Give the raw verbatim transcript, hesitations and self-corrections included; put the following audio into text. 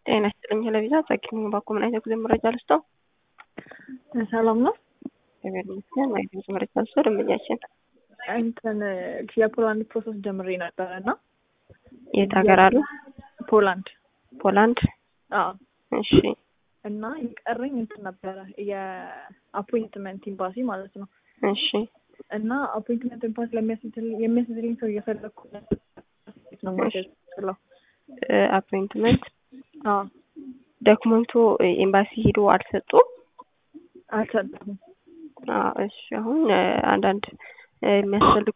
ጤና ይስጥልኝ ለቪዛ ጸግኝ ባኮ ምን አይነት ጉዞ መረጃ ልስጠው? ሰላም ነው። ነገር ምክንያት ማለት ነው መረጃ ልስጠው ደምኛችን እንትን የፖላንድ ፕሮሰስ ጀምሬ ነበርና የት ሀገር አሉ? ፖላንድ ፖላንድ አዎ እሺ። እና የቀረኝ እንትን ነበረ የአፖይንትመንት ኤምባሲ ማለት ነው። እሺ። እና አፖይንትመንት ኤምባሲ ለሚያስይዝልኝ የሚያስይዝልኝ ሰው እየፈለኩ ነው ማለት ነው። አፖይንትመንት አዎ ዶክመንቱ ኤምባሲ ሄዶ አልሰጡም? አልሰጡም። አዎ እሺ። አሁን አንዳንድ የሚያስፈልጉ